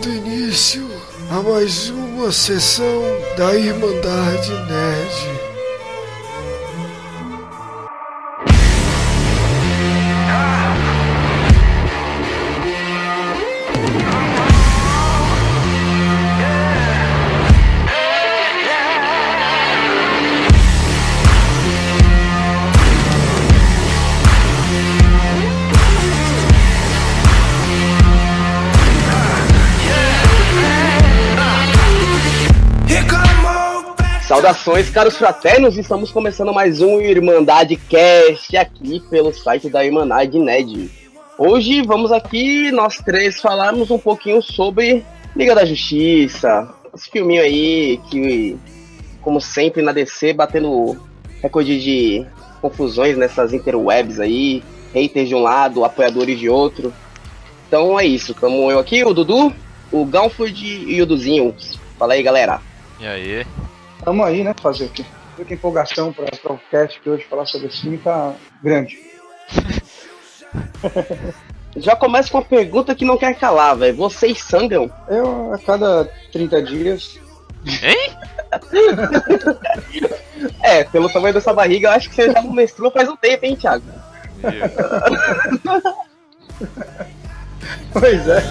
dando início a mais uma sessão da Irmandade Nerd. Saudações, caros fraternos, estamos começando mais um Irmandade Cast aqui pelo site da Irmandade Nerd. Hoje vamos aqui, nós três, falarmos um pouquinho sobre Liga da Justiça, esse filminho aí que, como sempre na DC, batendo recorde de confusões nessas interwebs aí, haters de um lado, apoiadores de outro. Então é isso, estamos eu aqui, o Dudu, o Galford e o Duzinho. Fala aí, galera. E aí? Tamo aí, né? Fazer o quê? Muita empolgação para o cast de hoje falar sobre esse filme tá grande. Já começa com uma pergunta que não quer calar, velho. Vocês sangram? Eu, a cada 30 dias... Hein? Pelo tamanho dessa barriga, eu acho que você já não menstrua faz um tempo, hein, Thiago? Pois é.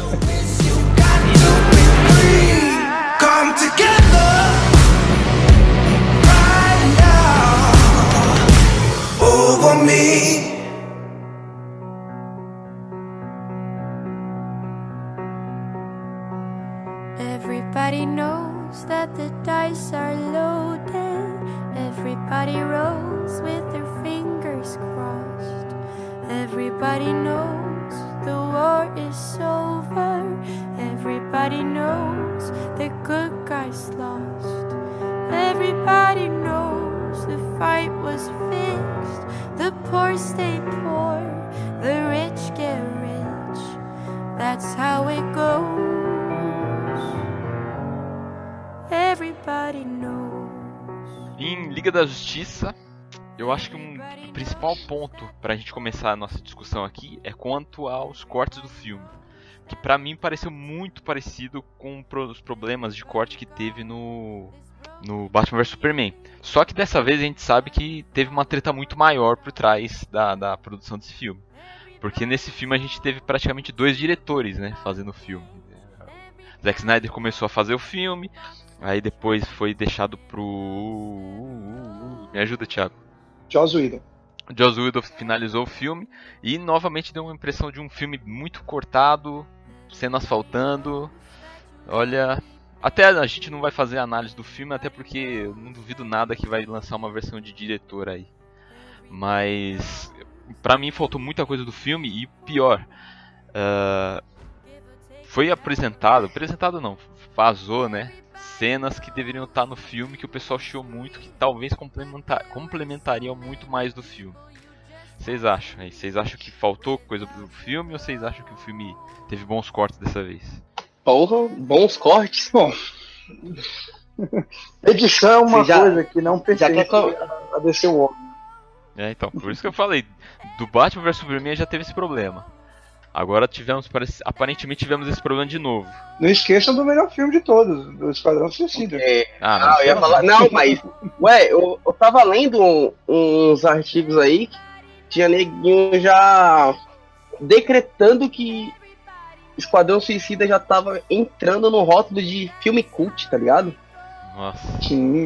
Come together. Over me. Everybody knows that the dice are loaded. Everybody rolls with their fingers crossed. Everybody knows the war is over. Everybody knows the good guys lost. Everybody knows the fight was fixed. The poor stay poor, the rich get rich. That's how it goes. Everybody knows. Em Liga da Justiça, eu acho que um principal ponto pra gente começar a nossa discussão aqui é quanto aos cortes do filme. Que pra mim pareceu muito parecido com os problemas de corte que teve no Batman vs Superman. Só que dessa vez a gente sabe que teve uma treta muito maior por trás da produção desse filme. Porque nesse filme a gente teve praticamente dois diretores, né, fazendo o filme. Zack Snyder começou a fazer o filme, aí depois foi deixado pro... Me ajuda, Thiago. Joss Whedon. Joss Whedon finalizou o filme e novamente deu uma impressão de um filme muito cortado, cenas faltando. Olha... Até a gente não vai fazer análise do filme, até porque eu não duvido nada que vai lançar uma versão de diretor aí. Mas pra mim faltou muita coisa do filme e pior, foi apresentado não, vazou, né? Cenas que deveriam estar no filme que o pessoal chiou muito, que talvez complementariam muito mais do filme. Vocês acham? Vocês acham que faltou coisa do filme ou vocês acham que o filme teve bons cortes dessa vez? Porra, bons cortes. Bom, edição é uma coisa que não pertence a DC World. Então, por isso que eu falei, do Batman vs Superman já teve esse problema. Agora aparentemente tivemos esse problema de novo. Não esqueçam do melhor filme de todos, do Esquadrão Suicida. Eu ia falar, não, mas eu tava lendo uns artigos aí que tinha neguinho já decretando que Esquadrão Suicida já tava entrando no rótulo de filme cult, tá ligado? Nossa. Sim.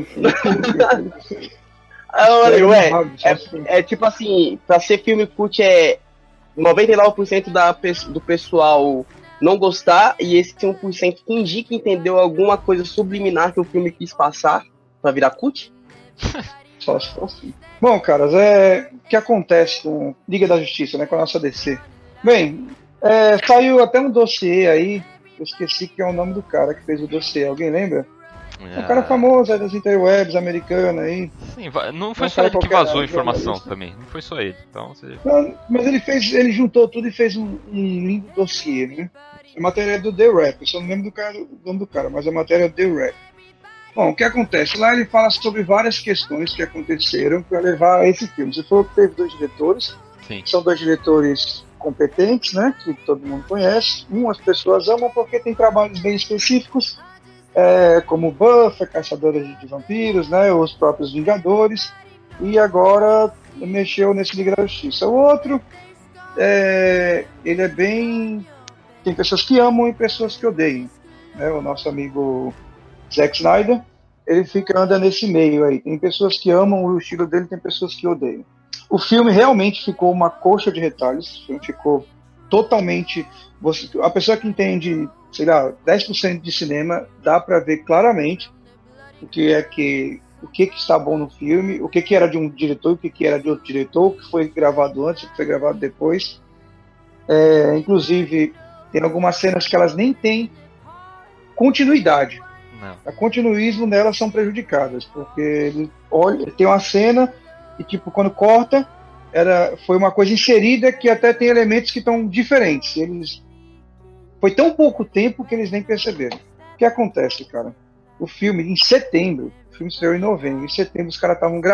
É tipo assim, pra ser filme cult é 99% do pessoal não gostar e esse 1% fingir que entendeu alguma coisa subliminar que o filme quis passar pra virar cult? Só se for assim. Bom, caras, o que acontece com Liga da Justiça, né, com a nossa DC? Bem, saiu até um dossiê aí, eu esqueci que é o nome do cara que fez o dossiê, alguém lembra? Um cara famoso das interwebs americanas aí. Sim, não foi só ele que vazou a informação também, não foi só ele. Então, não, mas ele juntou tudo e fez um lindo dossiê, né? A matéria é do The Rap, eu só não lembro do nome do cara, mas a matéria é do The Rap. Bom, o que acontece? Lá ele fala sobre várias questões que aconteceram para levar a esse filme. Você falou que teve dois diretores. Sim. São dois diretores competentes, né, que todo mundo conhece. Umas pessoas amam porque tem trabalhos bem específicos, como Buffy, Caçadora de Vampiros, né, os próprios Vingadores, e agora mexeu nesse Liga da Justiça. O outro, ele é bem... Tem pessoas que amam e pessoas que odeiam, né, o nosso amigo Zack Snyder, ele anda nesse meio aí. Tem pessoas que amam o estilo dele, tem pessoas que odeiam. O filme realmente ficou uma coxa de retalhos. O filme ficou totalmente... A pessoa que entende, sei lá, 10% de cinema, dá para ver claramente o que está bom no filme, o que era de um diretor, o que era de outro diretor, o que foi gravado antes, o que foi gravado depois. Inclusive, tem algumas cenas que elas nem têm continuidade. Não. O continuismo nelas são prejudicadas, porque ele tem uma cena e, tipo, quando corta, foi uma coisa inserida que até tem elementos que estão diferentes. Foi tão pouco tempo que eles nem perceberam. O que acontece, cara? O filme, em setembro, o filme estreou em novembro, em setembro os caras estavam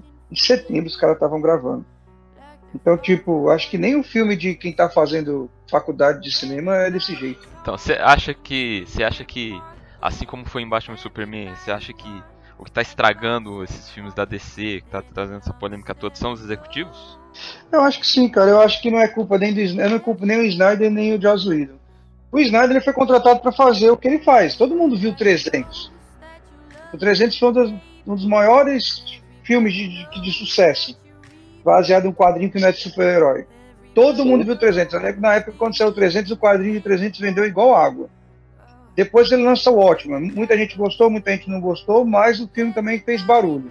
gravando. Então, tipo, acho que nem o filme de quem tá fazendo faculdade de cinema é desse jeito. Então, você acha que, assim como foi em Batman e Superman, você acha que o que tá estragando esses filmes da DC, que tá trazendo essa polêmica toda, são os executivos? Eu acho que sim, cara. Eu acho que não é culpa eu não culpo nem o Snyder nem o Joss Whedon. O Snyder ele foi contratado para fazer o que ele faz. Todo mundo viu o 300. O 300 foi um dos maiores filmes de sucesso, baseado em um quadrinho que não é de super-herói. Todo mundo viu o 300. Eu lembro que na época, quando saiu o 300, o quadrinho de 300 vendeu igual água. Depois ele lançou o Watchmen. Muita gente gostou, muita gente não gostou, mas o filme também fez barulho.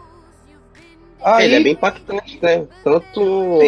Ele é bem impactante, né? Tanto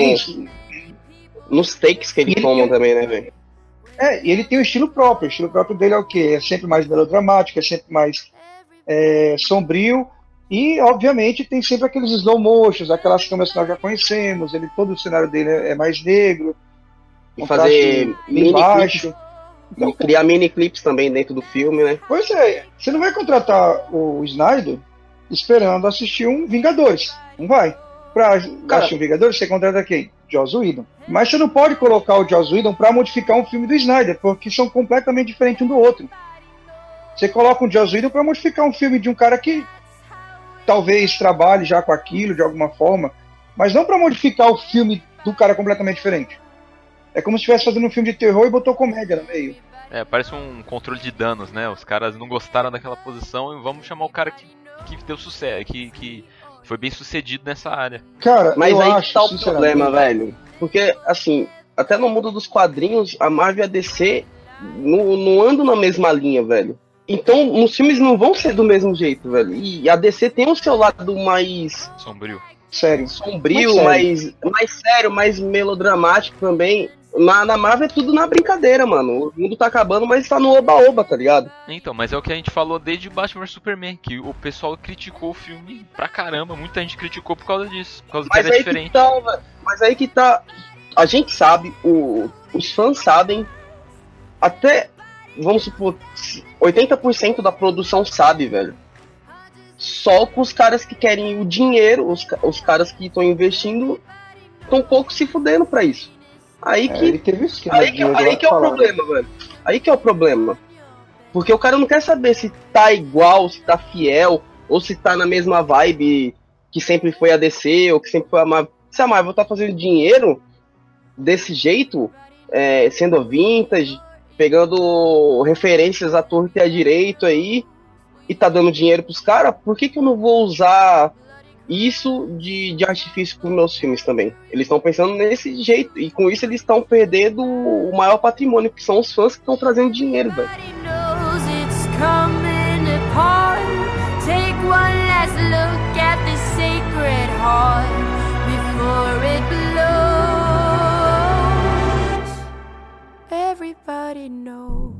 nos takes que ele toma também, né, velho? E ele tem um estilo próprio. O estilo próprio dele é o quê? É sempre mais melodramático, é sempre mais sombrio. E, obviamente, tem sempre aqueles slow motions, aquelas câmeras que nós já conhecemos. Todo o cenário dele é mais negro. E fazer mini baixo. Então, criar mini clips também dentro do filme, né? Pois é. Você não vai contratar o Snyder esperando assistir um Vingadores. Não vai. Pra assistir um Vingadores, você contrata quem? Joss Whedon. Mas você não pode colocar o Joss Whedon pra modificar um filme do Snyder, porque são completamente diferentes um do outro. Você coloca um Joss Whedon pra modificar um filme de um cara que talvez trabalhe já com aquilo de alguma forma, mas não pra modificar o filme do cara completamente diferente. É como se estivesse fazendo um filme de terror e botou comédia no meio. Parece um controle de danos, né? Os caras não gostaram daquela posição e vamos chamar o cara que deu sucesso, que foi bem sucedido nessa área. Cara, mas aí tá o problema, velho. Porque, assim, até no mundo dos quadrinhos, a Marvel e a DC não andam na mesma linha, velho. Então, os filmes não vão ser do mesmo jeito, velho. E a DC tem o seu lado mais... sombrio. Sombrio, mais sério, mais melodramático também. Na Marvel é tudo na brincadeira, mano. O mundo tá acabando, mas tá no oba-oba, tá ligado? Então, mas é o que a gente falou desde Batman vs Superman, que o pessoal criticou o filme pra caramba. Muita gente criticou por causa disso, por causa que era diferente. Mas aí que tá... A gente sabe, os fãs sabem, até, vamos supor, 80% da produção sabe, velho. Só que os caras que querem o dinheiro, os caras que estão investindo, estão um pouco se fudendo pra isso. Aí que é o problema, velho. Aí que é o problema. Porque o cara não quer saber se tá igual, se tá fiel, ou se tá na mesma vibe que sempre foi a DC, ou que sempre foi a Marvel. Se a Marvel tá fazendo dinheiro desse jeito, sendo vintage, pegando referências à torta e à direito aí, e tá dando dinheiro pros caras, por que eu não vou usar isso de artifício pros meus filmes também? Eles estão pensando nesse jeito, e com isso eles estão perdendo o maior patrimônio, que são os fãs que estão trazendo dinheiro, velho. Everybody knows.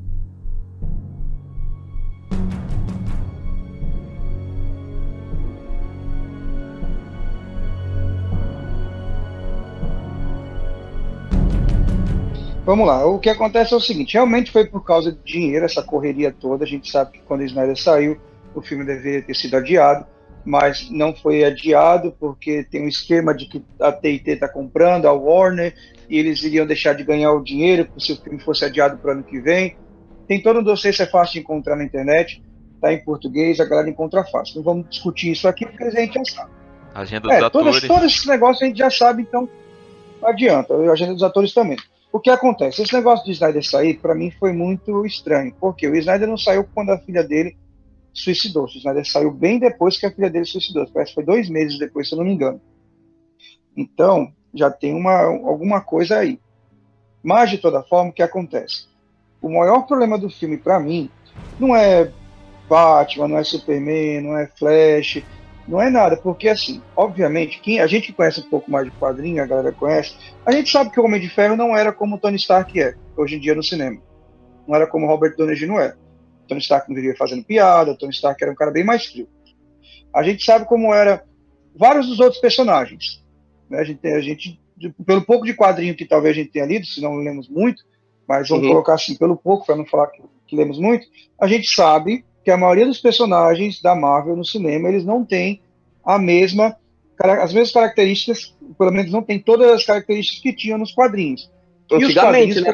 Vamos lá, o que acontece é o seguinte, realmente foi por causa de dinheiro, essa correria toda. A gente sabe que quando o Snyder saiu, o filme deveria ter sido adiado. mas não foi adiado porque tem um esquema de que a T&T está comprando a Warner e eles iriam deixar de ganhar o dinheiro se o filme fosse adiado para o ano que vem. Tem todo um dossiê, isso é fácil de encontrar na internet, está em português, a galera encontra fácil. Não vamos discutir isso aqui porque a gente já sabe. Agenda dos atores. Todos esses negócios a gente já sabe, então não adianta. A agenda dos atores também. O que acontece? Esse negócio de Snyder sair, para mim, foi muito estranho. Porque o Snyder não saiu quando a filha dele suicidou-se. O Snyder saiu bem depois que a filha dele suicidou. Parece que foi 2 meses depois, se eu não me engano. Então, já tem alguma coisa aí. Mas, de toda forma, o que acontece? O maior problema do filme, para mim, não é Batman, não é Superman, não é Flash, não é nada. Porque, assim, obviamente, a gente que conhece um pouco mais de quadrinho, a galera conhece, a gente sabe que o Homem de Ferro não era como o Tony Stark é, hoje em dia no cinema. Não era como o Robert Downey Jr. é. Tony Stark não vivia fazendo piada, Tony Stark era um cara bem mais frio. A gente sabe como era vários dos outros personagens. Né? A gente, pelo pouco de quadrinho que talvez a gente tenha lido, se não lemos muito, mas vamos colocar assim, pelo pouco, para não falar que lemos muito, a gente sabe que a maioria dos personagens da Marvel no cinema, eles não têm as mesmas características, pelo menos não tem todas as características que tinham nos quadrinhos. Antigamente, né?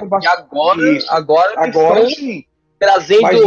Agora sim. Trazendo... Mas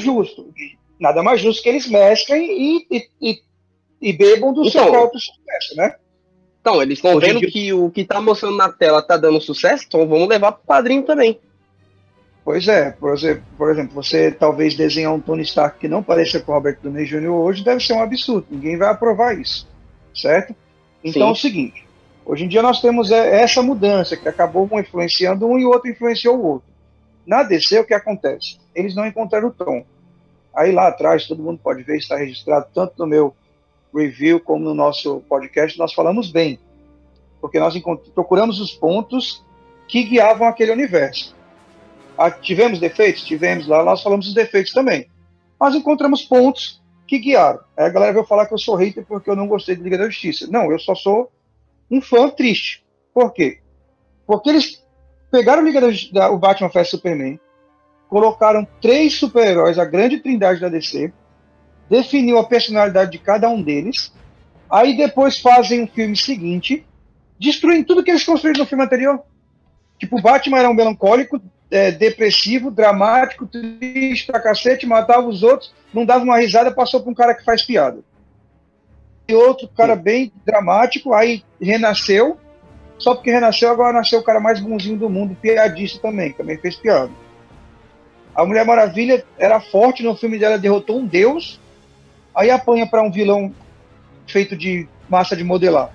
nada mais justo que eles mesclem e bebam do seu próprio sucesso, né? Então, eles estão vendo que o que tá mostrando na tela tá dando sucesso, então vamos levar pro quadrinho também. Pois é, por exemplo, você talvez desenhar um Tony Stark que não pareça com o Robert Downey Jr. hoje deve ser um absurdo, ninguém vai aprovar isso, certo? Então é o seguinte, hoje em dia nós temos essa mudança que acabou um influenciando um e o outro influenciou o outro. Na DC, o que acontece? Eles não encontraram o tom. Aí lá atrás, todo mundo pode ver, está registrado tanto no meu review como no nosso podcast, nós falamos bem. Porque nós procuramos os pontos que guiavam aquele universo. Tivemos defeitos? Tivemos lá, nós falamos os defeitos também. Mas encontramos pontos que guiaram. Aí a galera veio falar que eu sou hater porque eu não gostei de Liga da Justiça. Não, eu só sou um fã triste. Por quê? Porque eles pegaram o Batman vs Superman, colocaram 3 super-heróis, a grande trindade da DC, definiu a personalidade de cada um deles, aí depois fazem um filme seguinte, destruindo tudo que eles construíram no filme anterior. Tipo, o Batman era um melancólico, depressivo, dramático, triste pra cacete, matava os outros, não dava uma risada, passou pra um cara que faz piada. E outro cara bem dramático, aí renasceu, só porque renasceu, agora nasceu o cara mais bonzinho do mundo, piadista também fez piada. A Mulher Maravilha era forte, no filme dela derrotou um deus, aí apanha para um vilão feito de massa de modelar.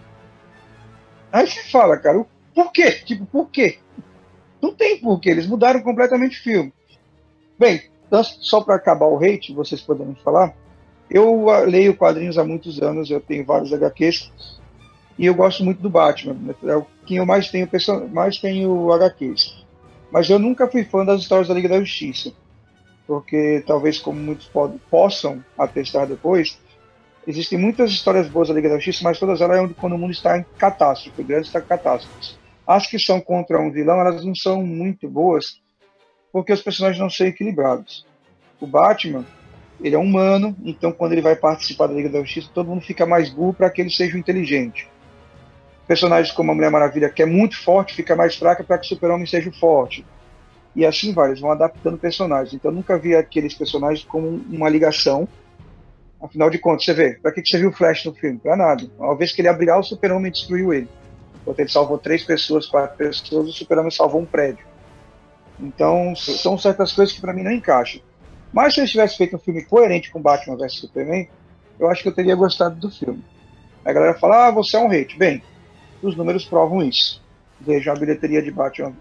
Aí você fala, cara, por quê? Tipo, por quê? Não tem porquê, eles mudaram completamente o filme. Bem, só para acabar o hate, vocês podem falar, eu leio quadrinhos há muitos anos, eu tenho vários HQs, e eu gosto muito do Batman, é o que eu mais tenho HQs. Mas eu nunca fui fã das histórias da Liga da Justiça, porque talvez, como muitos possam atestar depois, existem muitas histórias boas da Liga da Justiça, mas todas elas quando o mundo está em catástrofe, o grande está em catástrofe. As que são contra um vilão, elas não são muito boas, porque os personagens não são equilibrados. O Batman, ele é humano, então quando ele vai participar da Liga da Justiça, todo mundo fica mais burro para que ele seja inteligente. Personagens como a Mulher Maravilha, que é muito forte, fica mais fraca para que o Super-Homem seja forte. E assim vai, eles vão adaptando personagens. Então eu nunca vi aqueles personagens como uma ligação. Afinal de contas, você vê, para que você viu o Flash no filme? Para nada. Uma vez que ele ia brigar, o Super-Homem destruiu ele. Enquanto ele salvou 3 pessoas, 4 pessoas, o Super-Homem salvou um prédio. Então são certas coisas que para mim não encaixam. Mas se eles tivessem feito um filme coerente com Batman vs Superman, eu acho que eu teria gostado do filme. A galera fala, você é um hate. Bem, os números provam isso. Vejam a bilheteria de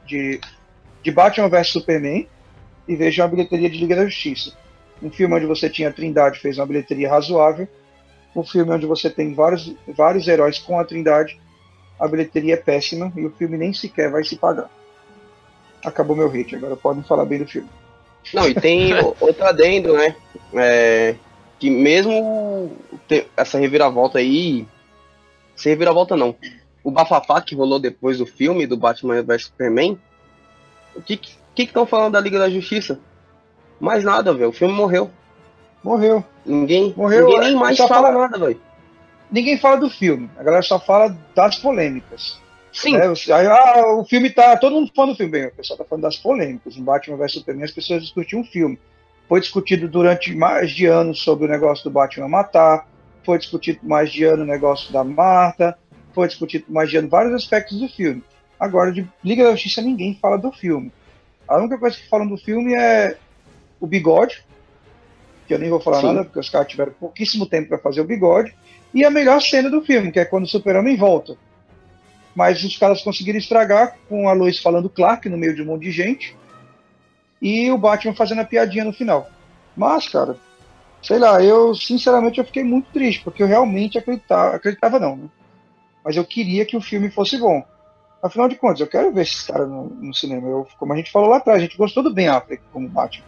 Batman vs Superman e vejam a bilheteria de Liga da Justiça. Um filme onde você tinha a Trindade fez uma bilheteria razoável. Um filme onde você tem vários heróis com a Trindade, a bilheteria é péssima e o filme nem sequer vai se pagar. Acabou meu hate, agora podem falar bem do filme. Não, e tem outro adendo, né? Que mesmo essa reviravolta aí... Essa reviravolta não. O bafafá que rolou depois do filme do Batman vs Superman, o que estão falando da Liga da Justiça? Mais nada, velho. O filme morreu. Morreu. Morreu, ninguém nem mais só fala fala- nada, velho. Ninguém fala do filme, a galera só fala das polêmicas. Sim, Né? O filme todo mundo falando do filme, bem, o pessoal tá falando das polêmicas. Em Batman vs Superman, as pessoas discutiam o filme. Foi discutido durante mais de anos sobre o negócio do Batman matar, foi discutido mais de ano o negócio da Marta, foi discutido mais de ano vários aspectos do filme. Agora, de Liga da Justiça, ninguém fala do filme. A única coisa que falam do filme é o bigode, que eu nem vou falar Sim. nada, porque os caras tiveram pouquíssimo tempo para fazer o bigode, e a melhor cena do filme, que é quando o Super-Homem volta. Mas os caras conseguiram estragar com a Lois falando Clark no meio de um monte de gente e o Batman fazendo a piadinha no final. Mas, cara, sei lá, sinceramente eu fiquei muito triste, porque eu realmente acreditava não, né? Mas eu queria que o filme fosse bom. Afinal de contas, eu quero ver esses caras no cinema. Como a gente falou lá atrás, a gente gostou do Ben Affleck como Batman.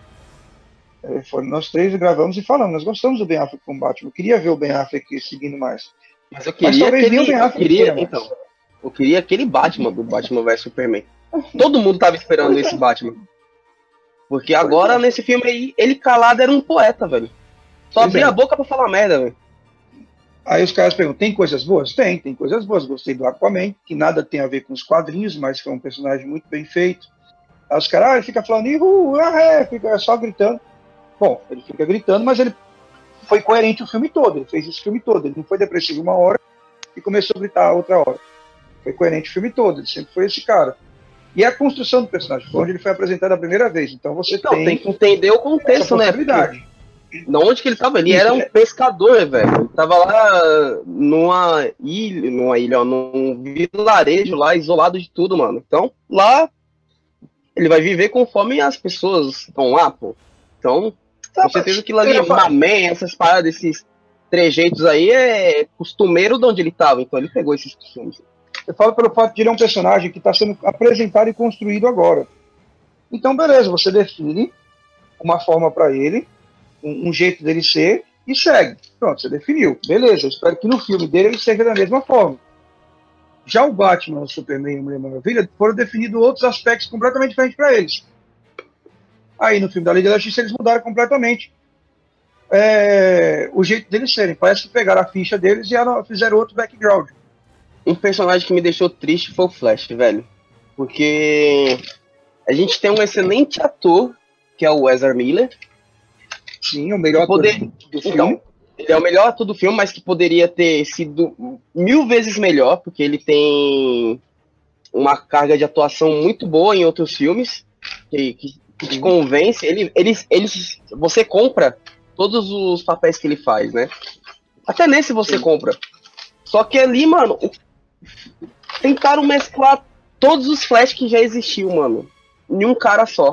Nós três gravamos e falamos, nós gostamos do Ben Affleck como Batman. Eu queria ver o Ben Affleck seguindo mais. mas eu Mas queria talvez nem o Ben aquele. Affleck queira mais. Então, eu queria aquele Batman do Batman vs Superman. Todo mundo tava esperando esse Batman. Porque agora, nesse filme aí, ele calado era um poeta, velho. Só Pois abria é. a boca pra falar merda, velho. Aí os caras perguntam, tem coisas boas? Tem coisas boas. Gostei do Aquaman, que nada tem a ver com os quadrinhos, mas foi um personagem muito bem feito. Aí os caras, ele fica falando, fica só gritando. Bom, ele fica gritando, mas ele foi coerente o filme todo, ele fez esse filme todo. Ele não foi depressivo uma hora e começou a gritar outra hora. Foi coerente o filme todo, ele sempre foi esse cara. E a construção do personagem, foi onde ele foi apresentado a primeira vez. Então você Então, tem que entender o essa contexto, né? possibilidade. De onde que ele tava? Ele Isso, era um é. pescador, velho. Ele tava lá numa ilha, ó, num vilarejo lá, isolado de tudo, mano. Então, lá, ele vai viver conforme as pessoas estão lá, pô. Então, com certeza que lá ali, Mamé, essas paradas, esses trejeitos aí, é costumeiro de onde ele tava. Então, ele pegou esses costumes. Eu falo pelo fato de ele é um personagem que está sendo apresentado e construído agora. Então, beleza, você define uma forma para ele, um jeito dele ser, e segue. Pronto, você definiu. Beleza, eu espero que no filme dele ele seja da mesma forma. Já o Batman, o Superman e a Mulher Maravilha foram definidos outros aspectos completamente diferentes para eles. Aí no filme da Liga da Justiça eles mudaram completamente o jeito deles serem. Parece que pegaram a ficha deles e fizeram outro background. Um personagem que me deixou triste foi o Flash, velho. Porque a gente tem um excelente ator, que é o Ezra Miller. Sim, o melhor ator do filme. Então, ele é o melhor ator do filme, mas que poderia ter sido 1000 vezes melhor, porque ele tem uma carga de atuação muito boa em outros filmes, que te convence. Você compra todos os papéis que ele faz, né? Até nesse você compra. Só que ali, mano, tentaram mesclar todos os Flash que já existiu, mano, em um cara só.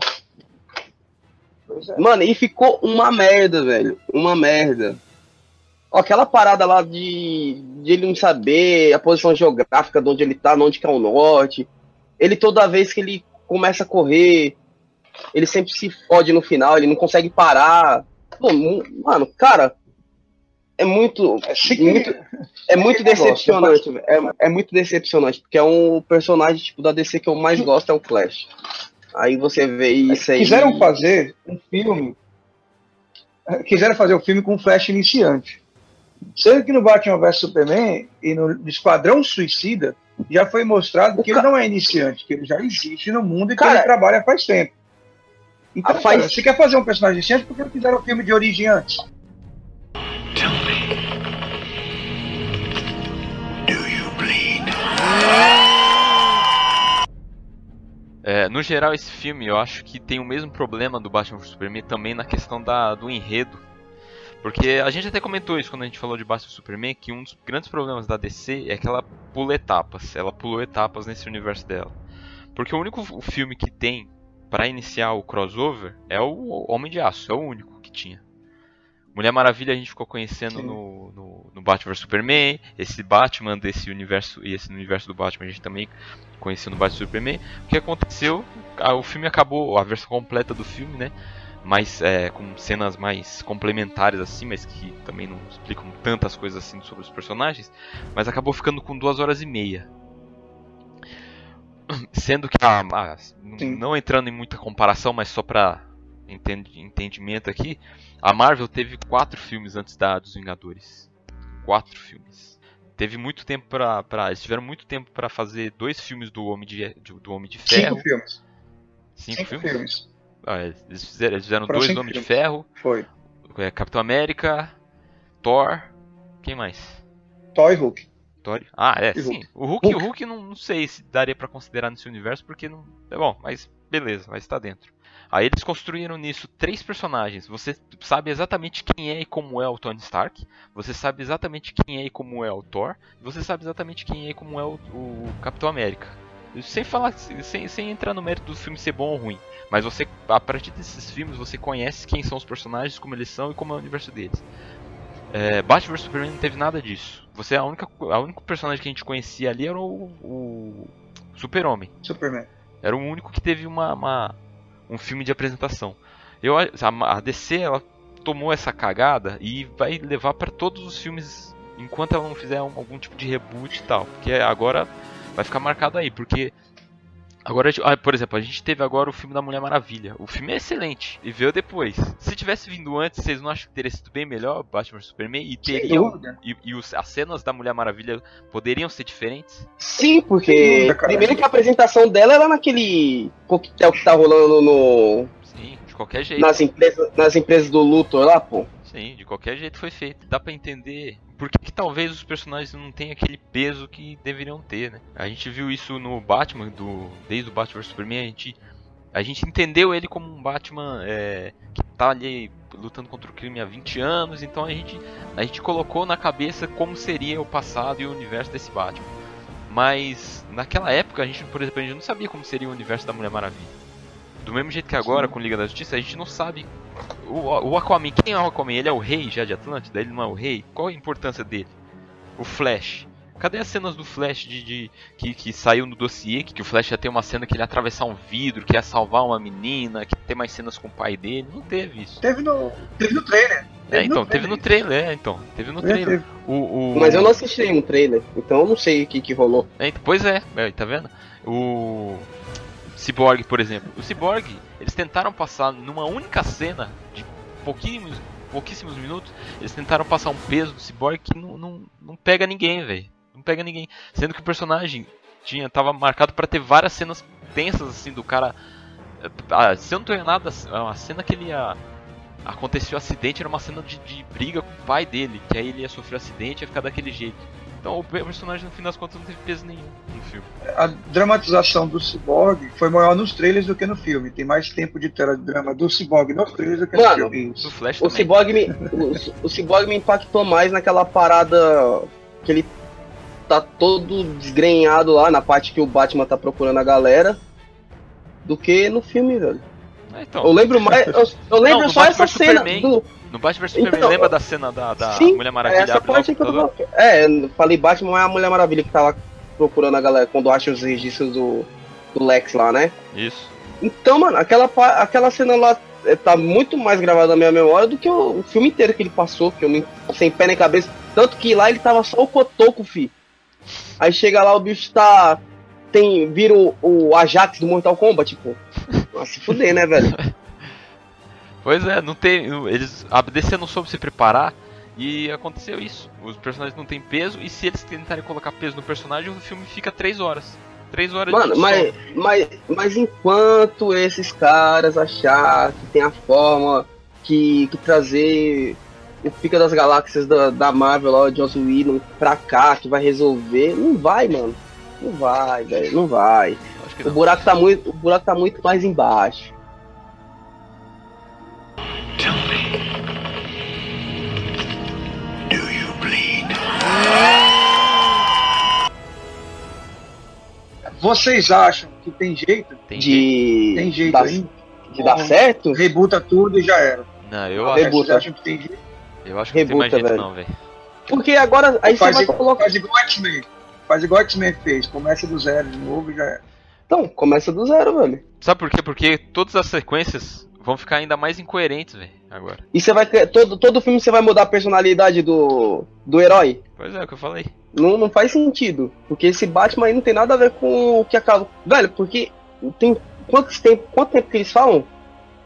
Mano, e ficou uma merda, velho. Uma merda. Ó, aquela parada lá de ele não saber a posição geográfica de onde ele tá, onde que é o norte. Ele toda vez que ele começa a correr, ele sempre se fode no final, ele não consegue parar. Pô, mano, cara, é muito decepcionante, velho. É muito decepcionante, porque é um personagem tipo da DC que eu mais gosto, é o Flash. Aí você vê isso aí. Quiseram fazer um filme com o Flash iniciante. Sendo que no Batman vs Superman e no Esquadrão Suicida já foi mostrado que ele não é iniciante, que ele já existe no mundo e que ele trabalha faz tempo. Então, cara, você quer fazer um personagem iniciante, por que não fizeram um filme de origem antes? Tell me, do you bleed? No geral, esse filme eu acho que tem o mesmo problema do Batman vs Superman também na questão do enredo. Porque a gente até comentou isso quando a gente falou de Batman vs Superman, que um dos grandes problemas da DC é que ela pula etapas. Ela pulou etapas nesse universo dela. Porque o único filme que tem para iniciar o crossover é o Homem de Aço, é o único que tinha. Mulher Maravilha a gente ficou conhecendo no Batman vs Superman, esse Batman desse universo e esse universo do Batman a gente também conheceu no Batman vs Superman. O que aconteceu? O filme acabou, a versão completa do filme, né? Mas com cenas mais complementares assim, mas que também não explicam tantas coisas assim sobre os personagens, mas acabou ficando com 2h30. Sendo que, não entrando em muita comparação, mas só pra entendimento aqui, a Marvel teve 4 filmes antes dos Vingadores. 4 filmes. Teve muito tempo eles tiveram muito tempo pra fazer 2 filmes do Homem de Ferro. 5 filmes. 5 filmes? filmes? Eles fizeram Foram 2 do 5 Homem de filmes. Ferro. Foi. Capitão América, Thor, quem mais? Thor e Hulk. Thor? E Sim. Hulk. O Hulk não sei se daria pra considerar nesse universo, porque não... É bom, mas beleza, mas tá dentro. Aí eles construíram nisso 3 personagens. Você sabe exatamente quem é e como é o Tony Stark. Você sabe exatamente quem é e como é o Thor. Você sabe exatamente quem é e como é o Capitão América. Sem falar, sem entrar no mérito do filme ser bom ou ruim. Mas você, a partir desses filmes, você conhece quem são os personagens, como eles são e como é o universo deles. Batman vs Superman não teve nada disso. A única personagem que a gente conhecia ali era o Super-Homem. Superman. Era o único que teve um filme de apresentação. A DC ela tomou essa cagada e vai levar para todos os filmes enquanto ela não fizer algum tipo de reboot e tal. Porque agora vai ficar marcado aí. Porque agora, por exemplo, a gente teve agora o filme da Mulher Maravilha. O filme é excelente e veio depois. Se tivesse vindo antes, vocês não acham que teria sido bem melhor Batman vs Superman? As cenas da Mulher Maravilha poderiam ser diferentes? Sim, porque primeiro que a apresentação dela era naquele coquetel que tá rolando Sim, de qualquer jeito. nas empresas do Luthor lá, pô. Sim, de qualquer jeito foi feito. Dá pra entender por que talvez os personagens não tenham aquele peso que deveriam ter, né? A gente viu isso no Batman, desde o Batman vs Superman, a gente entendeu ele como um Batman que tá ali lutando contra o crime há 20 anos, então a gente colocou na cabeça como seria o passado e o universo desse Batman. Mas naquela época, por exemplo, a gente não sabia como seria o universo da Mulher Maravilha. Do mesmo jeito que agora, com Liga da Justiça, a gente não sabe. O Aquaman, quem é o Aquaman? Ele é o rei já de Atlântida? Ele não é o rei? Qual a importância dele? O Flash. Cadê as cenas do Flash que saiu no dossiê? Que o Flash ia ter uma cena que ele ia atravessar um vidro, que ia salvar uma menina, que ia ter mais cenas com o pai dele? Não teve isso. Teve no trailer. Teve no trailer. Mas eu não assisti nenhum trailer, então eu não sei o que rolou. Pois é, tá vendo? O Cyborg, por exemplo. O Cyborg, eles tentaram passar numa única cena de pouquíssimos minutos, eles tentaram passar um peso do Cyborg que não pega ninguém, velho. Não pega ninguém. Sendo que o personagem tava marcado pra ter várias cenas tensas, assim, do cara... se eu não tô enganado, a cena que ele aconteceu o acidente era uma cena de briga com o pai dele, que aí ele ia sofrer um acidente e ia ficar daquele jeito. Então o personagem, no fim das contas, não teve peso nenhum no filme. A dramatização do Cyborg foi maior nos trailers do que no filme. Tem mais tempo de tela de drama do Cyborg nos trailers do que no filme. Do Flash o Cyborg me impactou mais naquela parada que ele tá todo desgrenhado lá, na parte que o Batman tá procurando a galera, do que no filme, velho. Então. Eu lembro mais. Eu lembro só essa cena do. No Batman vs Superman, lembra da cena da sim, Mulher Maravilha? Essa parte que eu falei Batman é a Mulher Maravilha que tá lá procurando a galera quando acha os registros do Lex lá, né? Isso. Então, mano, aquela cena lá tá muito mais gravada na minha memória do que o filme inteiro que ele passou, que eu nem sem pé nem cabeça. Tanto que lá ele tava só o cotoco, fi. Aí chega lá, o bicho vira o Ajax do Mortal Kombat, tipo. Nossa, se fuder, né, velho? Pois é, não tem. A DC não soube se preparar e aconteceu isso. Os personagens não têm peso e se eles tentarem colocar peso no personagem, o filme fica 3 horas. 3 horas mano, de mas enquanto esses caras achar que tem a forma que trazer o Pica das Galáxias da Marvel, lá, o Joss Whedon, pra cá, que vai resolver, não vai, mano. Não vai, velho, não vai. O buraco tá muito mais embaixo. Tell me. Do you bleed? Vocês acham que tem jeito? Tem jeito aí? De dar certo? Rebuta tudo e já era. Não, eu Vocês Rebuta. acham que tem jeito? Eu acho que não tem mais jeito, não, velho. Porque agora aí você vai colocar. Faz igual X-Men. Faz igual X-Men fez. Começa do zero de novo e já era. Então, começa do zero, velho. Sabe por quê? Porque todas as sequências vão ficar ainda mais incoerentes, velho, agora. E você vai ter. Todo filme você vai mudar a personalidade do herói? Pois é, o que eu falei. Não faz sentido. Porque esse Batman aí não tem nada a ver com o que acaba. Velho, porque tem. Quanto tempo que eles falam?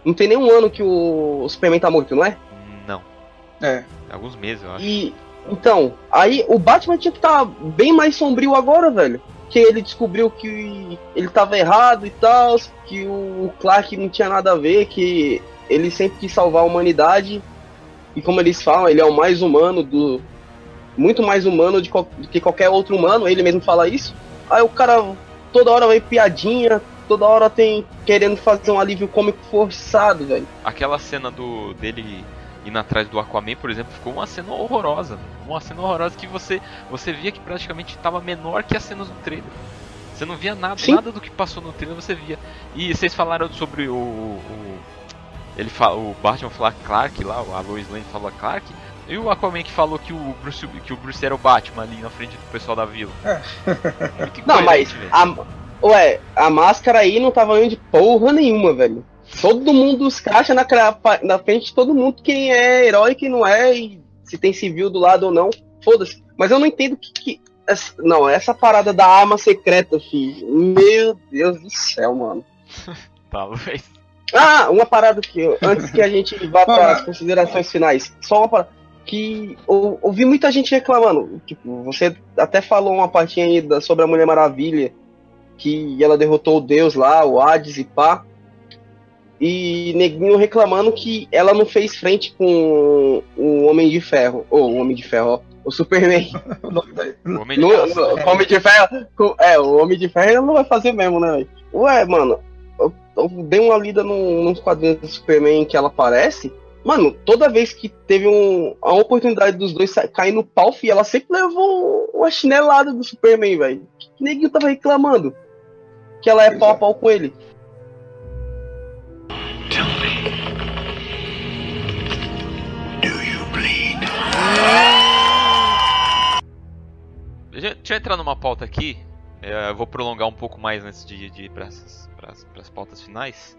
Não tem nenhum ano que o Superman tá morto, não é? Não. É. Alguns meses, eu acho. E então, aí o Batman tinha que estar bem mais sombrio agora, velho. Que ele descobriu que ele tava errado e tal, que o Clark não tinha nada a ver, que ele sempre quis salvar a humanidade. E como eles falam, ele é o mais humano muito mais humano do que qualquer outro humano, ele mesmo fala isso. Aí o cara toda hora vai piadinha, toda hora tem querendo fazer um alívio cômico forçado, velho. Aquela cena dele indo atrás do Aquaman, por exemplo, ficou uma cena horrorosa. Uma cena horrorosa que você via que praticamente estava menor que as cenas do trailer. Você não via nada, Sim. nada do que passou no trailer você via. E vocês falaram sobre o Batman falar Clark lá, a Lois Lane falou Clark, e o Aquaman que falou que o Bruce era o Batman ali na frente do pessoal da vila. Muito Não, mas velho. a máscara aí não tava indo de porra nenhuma, velho. Todo mundo se caixa na frente de todo mundo quem é herói e quem não é, e se tem civil do lado ou não, foda-se. Mas eu não entendo essa parada da arma secreta, filho. Meu Deus do céu, mano. Talvez. Ah, uma parada que, antes que a gente vá para as considerações finais, só uma parada que eu ouvi muita gente reclamando. Tipo, você até falou uma partinha aí sobre a Mulher Maravilha, que ela derrotou o Deus lá, o Hades e pá. E neguinho reclamando que ela não fez frente com o Homem de Ferro. Ou o Homem de Ferro, ó. O Superman. O Homem de Ferro. O Homem de Ferro. O Homem de Ferro ele não vai fazer mesmo, né, velho? Ué, mano, eu dei uma lida nos quadrinhos do Superman que ela aparece. Mano, toda vez que teve a oportunidade dos dois cair no pau, filho, ela sempre levou uma chinelada do Superman, velho. Que neguinho tava reclamando que ela é pau a pau com ele. Tell me. Do you bleed? Deixa eu entrar numa pauta aqui. Eu vou prolongar um pouco mais antes de ir para as pautas finais.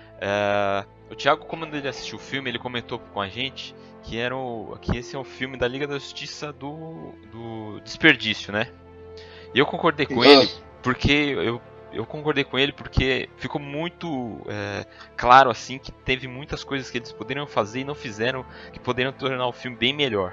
O Thiago, quando ele assistiu o filme, ele comentou com a gente que esse é o filme da Liga da Justiça do desperdício, né? E eu concordei com ele porque eu concordei com ele porque ficou muito claro assim que teve muitas coisas que eles poderiam fazer e não fizeram que poderiam tornar o filme bem melhor.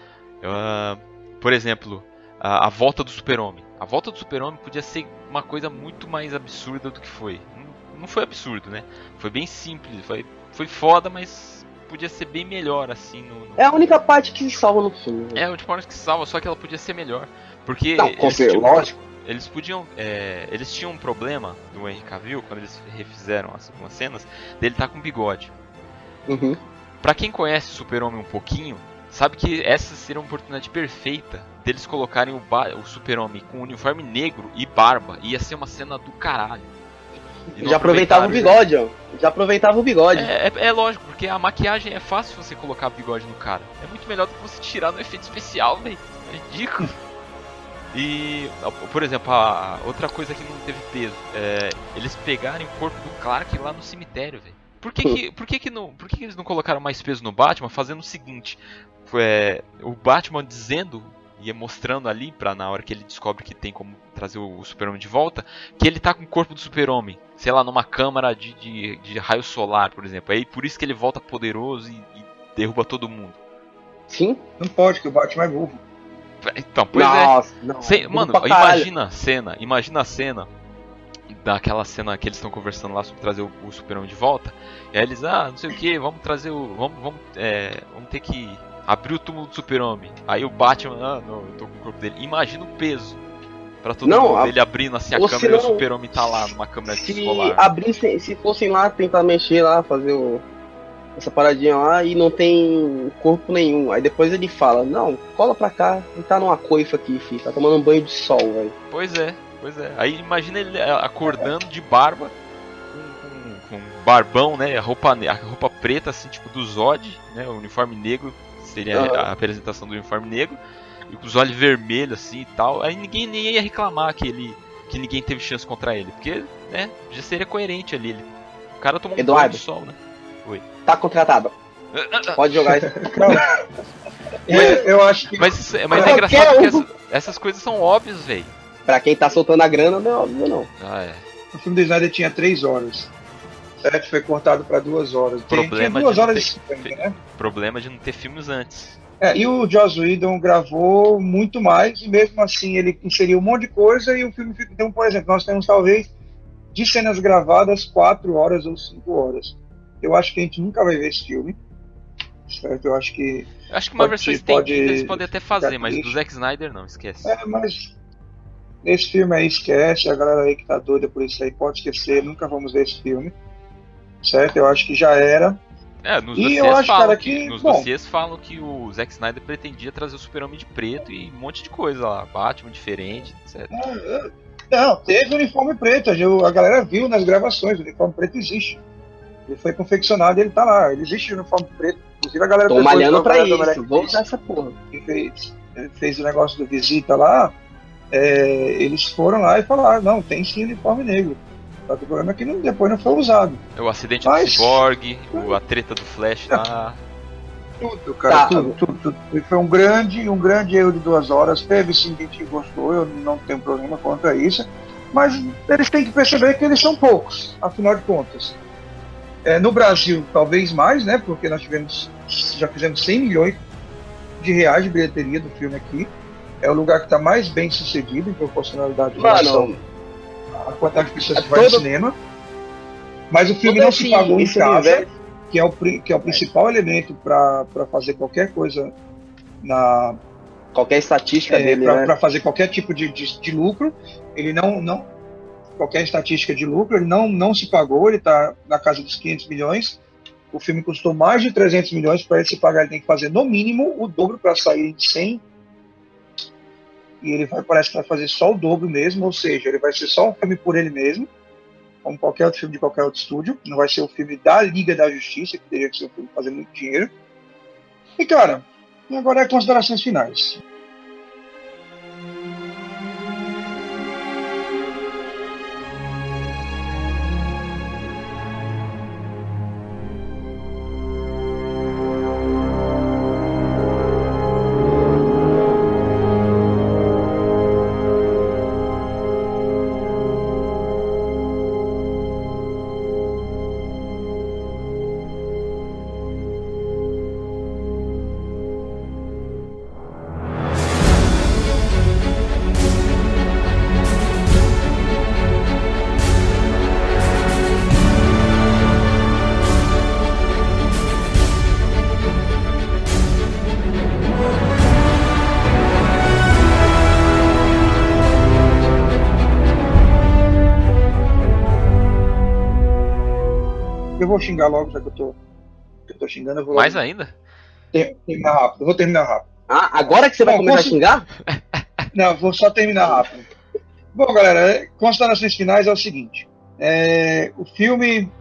Por exemplo, a volta do Super-Homem. A volta do Super-Homem podia ser uma coisa muito mais absurda do que foi. Não foi absurdo, né? Foi bem simples, foi foda, mas podia ser bem melhor assim. É a única parte que se salva no filme. É a única parte que se salva, só que ela podia ser melhor. Porque não, lógico. Eles podiam. Eles tinham um problema do Henry Cavill, quando eles refizeram algumas cenas, dele tá com bigode. Uhum. Pra quem conhece o Super-Homem um pouquinho, sabe que essa seria uma oportunidade perfeita deles colocarem o Super-Homem com uniforme negro e barba. Ia ser uma cena do caralho. Já aproveitava o bigode, ó. Já aproveitava o bigode. É lógico, porque a maquiagem é fácil você colocar bigode no cara. É muito melhor do que você tirar no efeito especial, velho. É ridículo. E, por exemplo, a outra coisa que não teve peso, eles pegarem o corpo do Clark lá no cemitério, velho. Por que eles não colocaram mais peso no Batman, fazendo o seguinte, o Batman dizendo, ia mostrando ali, na hora que ele descobre que tem como trazer o Super-Homem de volta, que ele tá com o corpo do Super-Homem, sei lá, numa câmara de raio solar, por exemplo. Aí por isso que ele volta poderoso e derruba todo mundo. Sim. Não pode, que o Batman é burro. Então, pois Nossa, é. Não, Mano, imagina a cena daquela cena que eles estão conversando lá sobre trazer o Super-Homem de volta. E aí eles, não sei o que, vamos trazer vamos ter que abrir o túmulo do Super-Homem. Aí o Batman, não, eu tô com o corpo dele. Imagina o peso pra todo mundo, ele abrindo assim a câmera e o Super-Homem tá lá numa câmera de solar. Se fossem lá tentar mexer lá, fazer essa paradinha lá e não tem corpo nenhum. Aí depois ele fala, não, cola pra cá, ele tá numa coifa aqui, filho, tá tomando um banho de sol, velho. Pois é. Aí imagina ele acordando de barba, com barbão, né, a roupa preta, assim, tipo do Zod, né, o uniforme negro, seria a apresentação do uniforme negro, e com os olhos vermelhos, assim, e tal. Aí ninguém nem ia reclamar que ninguém teve chance contra ele, porque, né, já seria coerente ali. O cara tomou um banho de sol, né. Oi. Tá contratado. Pode jogar isso. Eu acho que... Mas é engraçado porque essas coisas são óbvias, velho. Pra quem tá soltando a grana, não é óbvio, não. É. O filme do Snyder tinha 3 horas. certo? Foi cortado para 2 horas. Tinha 2 horas e 50, né? Problema de não ter filmes antes. E o Joss Whedon gravou muito mais, e mesmo assim ele inseriu um monte de coisa, e o filme fica... Então, por exemplo, nós temos talvez de cenas gravadas 4 horas ou 5 horas. Eu acho que a gente nunca vai ver esse filme, certo? Eu acho que uma versão estendida eles podem até fazer, mas do Zack Snyder não, esquece. Mas esse filme aí esquece, a galera aí que tá doida por isso aí pode esquecer, nunca vamos ver esse filme, certo? Eu acho que já era. Nos e dossiês eu acho, falam cara, nos dossiês falam que o Zack Snyder pretendia trazer o Super-Homem de preto e um monte de coisa lá, Batman diferente, etc. Não, teve uniforme preto, a galera viu nas gravações, o uniforme preto existe. Ele foi confeccionado e ele tá lá, ele existe o uniforme preto. Inclusive a galera... Tô malhando pra isso, vou usar essa porra. Ele fez o negócio do Visita lá, eles foram lá e falaram, não, tem sim uniforme negro. Só que o problema é que depois não foi usado. O acidente do Cyborg, a treta do Flash lá. Tudo, cara, tudo. E foi um grande erro de 2 horas. Teve sim quem que gostou, eu não tenho problema contra isso. Mas eles têm que perceber que eles são poucos, afinal de contas. No Brasil, talvez mais, né? Porque nós já fizemos 100 milhões de reais de bilheteria do filme aqui. É o lugar que está mais bem sucedido em proporcionalidade de relação a quantidade de pessoas que vai no cinema. Mas o filme não se pagou em casa, que é o principal elemento para fazer qualquer coisa qualquer estatística dele, para fazer qualquer tipo de lucro. Ele não qualquer estatística de lucro, ele não se pagou, ele está na casa dos 500 milhões. O filme custou mais de 300 milhões, para ele se pagar ele tem que fazer no mínimo o dobro para sair em 100. E ele parece que vai fazer só o dobro mesmo, ou seja, ele vai ser só um filme por ele mesmo, como qualquer outro filme de qualquer outro estúdio. Não vai ser o filme da Liga da Justiça, que teria que ser um filme fazer muito dinheiro. E cara, agora é considerações finais. Eu vou xingar logo, já que eu tô xingando. Eu vou mais ainda? Terminar rápido. Eu vou terminar rápido. Agora que você vai começar a xingar? Não, vou só terminar rápido. Bom, galera, considerações finais é o seguinte. O filme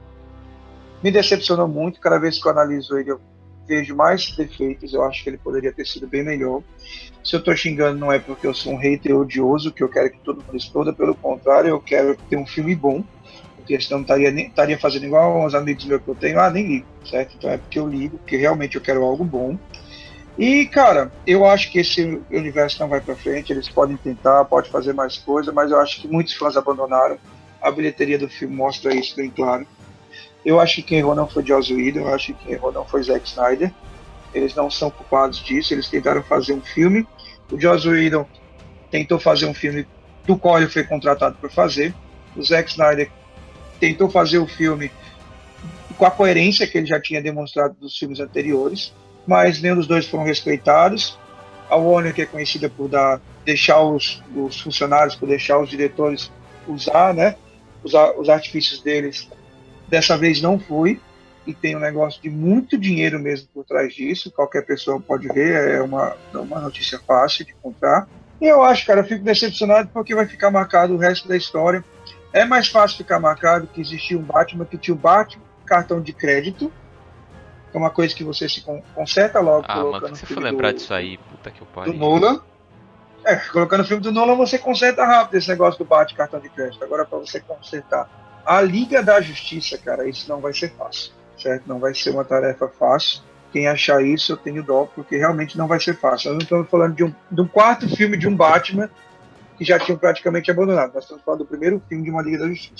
me decepcionou muito. Cada vez que eu analiso ele, eu vejo mais defeitos. Eu acho que ele poderia ter sido bem melhor. Se eu tô xingando, não é porque eu sou um hater odioso, que eu quero que todo mundo exploda. Pelo contrário, eu quero ter um filme bom. Porque senão estaria fazendo igual uns amigos meus que eu tenho, nem ligo, certo? Então é porque eu ligo, porque realmente eu quero algo bom. E, cara, eu acho que esse universo não vai pra frente, eles podem tentar, pode fazer mais coisa, mas eu acho que muitos fãs abandonaram. A bilheteria do filme mostra isso bem claro. Eu acho que quem errou não foi Joss Whedon, eu acho que quem errou não foi Zack Snyder. Eles não são culpados disso, eles tentaram fazer um filme. O Joss Whedon tentou fazer um filme do qual ele foi contratado para fazer. O Zack Snyder tentou fazer o filme com a coerência que ele já tinha demonstrado dos filmes anteriores, mas nenhum dos dois foram respeitados. A Warner, que é conhecida por deixar os funcionários, por deixar os diretores usar, né, os artifícios deles, dessa vez não foi, e tem um negócio de muito dinheiro mesmo por trás disso, qualquer pessoa pode ver, é uma notícia fácil de comprar. E eu acho, cara, eu fico decepcionado porque vai ficar marcado o resto da história. É mais fácil ficar marcado que existia um Batman, que tinha o Batman cartão de crédito, que é uma coisa que você se conserta logo. Mano, que você foi lembrar disso aí, puta que eu pariu. Do Nolan. Colocando o filme do Nolan, você conserta rápido esse negócio do Batman cartão de crédito. Agora, para você consertar a Liga da Justiça, cara, isso não vai ser fácil, certo? Não vai ser uma tarefa fácil. Quem achar isso, eu tenho dó, porque realmente não vai ser fácil. Nós não estamos falando de um quarto filme de um Batman que já tinham praticamente abandonado. Nós estamos falando do primeiro filme de uma Liga da Justiça.